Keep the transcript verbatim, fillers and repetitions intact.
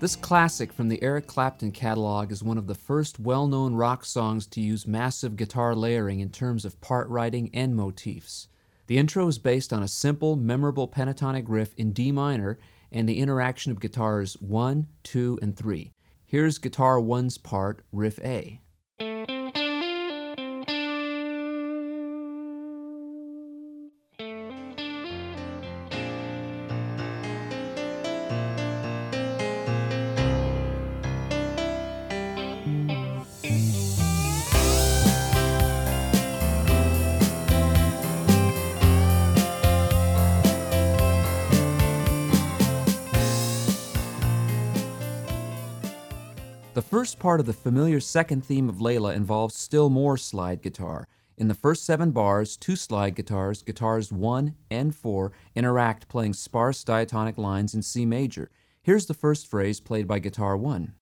This classic from the Eric Clapton catalog is one of the first well-known rock songs to use massive guitar layering in terms of part writing and motifs. The intro is based on a simple, memorable pentatonic riff in D minor and the interaction of guitars one, two, and three. Here's guitar one's part, riff A. The first part of the familiar second theme of Layla involves still more slide guitar. In the first seven bars, two slide guitars, guitars one and four, interact playing sparse diatonic lines in C major. Here's the first phrase played by guitar one.